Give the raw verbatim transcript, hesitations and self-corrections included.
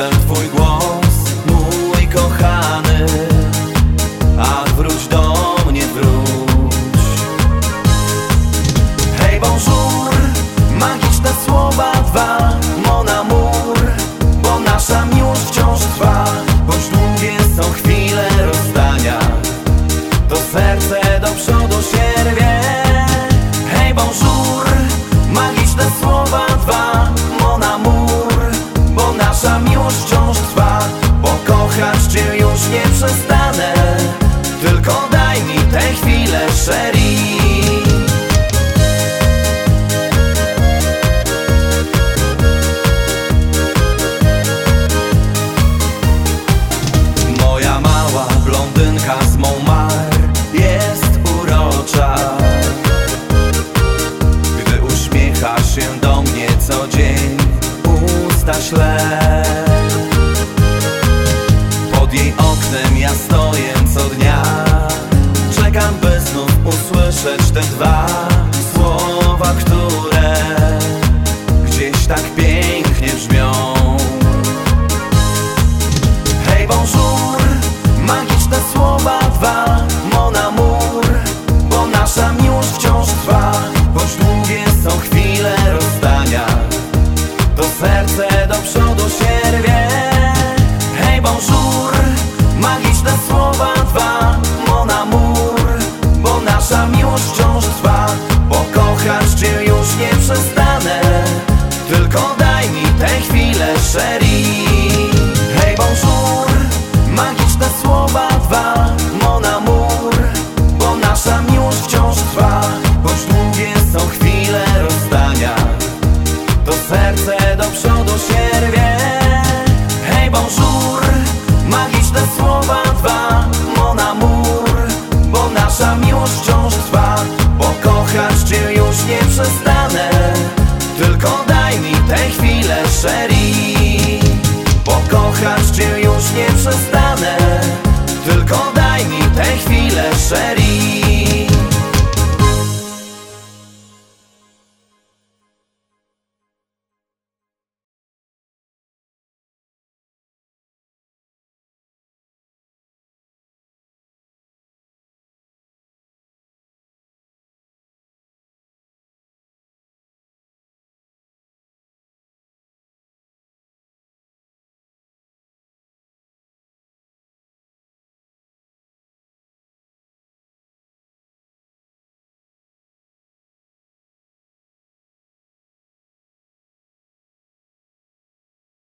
usłyszę twój głos, mój kochany. Ach, wróć do mnie, wróć. Hej, bonjour, magiczne słowa dwa, mon amour, bo nasza miłość wciąż trwa. Choć długie są chwile rozstania, to serce do przodu się rwie. Hej, bonjour, magiczne słowa dwa, mon amour, bo nasza miłość wciąż trwa. Bo kochać cię już nie przestanę, tylko daj mi tę chwilę, chérie. Moja mała blondynka z Montmartre jest urocza, gdy uśmiecha się do mnie co dzień, usta śle. Pod jej oknem ja stoję co dnia, czekam, by znów usłyszeć te dwa słowa, które gdzieś tak pięknie brzmią. Hej, bonjour, magiczne słowa dwa, mon amour, bo nasza miłość wciąż trwa. Choć długie są chwile rozstania, to serce do przodu się rwie. Hej, bonjour, magiczne słowa dwa, mon amour, bo nasza miłość wciąż trwa. Bo kochać cię już nie przestanę, tylko daj mi tę chwilę, chérie. Hej, bonjour, magiczne słowa dwa, mon amour, bo nasza miłość wciąż trwa. Choć długie są chwile rozstania, to serce do przodu się rwie. Hej, bonjour, magiczne słowa dwa, mon amour, bo nasza miłość wciąż trwa. Bo kochać cię już nie przestanę, tylko daj mi tę chwilę, chérie. Bo kochać cię już nie przestanę,